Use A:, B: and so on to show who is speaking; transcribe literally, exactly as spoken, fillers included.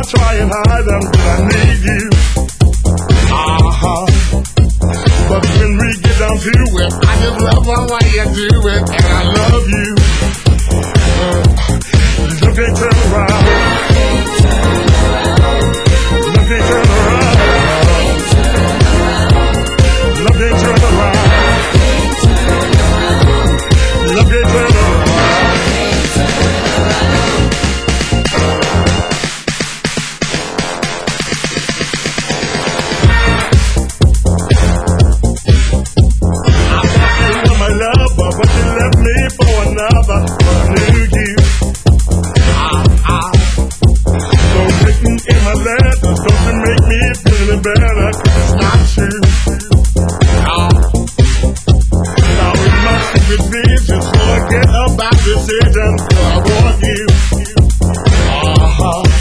A: trying hard until I need you. Uh-huh. But when we get down to it, I just love the way you do it, and I love you. Uh, look and turn around. Look and turn around. Look and turn around. Look and turn around. But you left me for another, but I knew you. Ah, ah. So written in my letters, don't you make me feel any better, 'cause it's not true.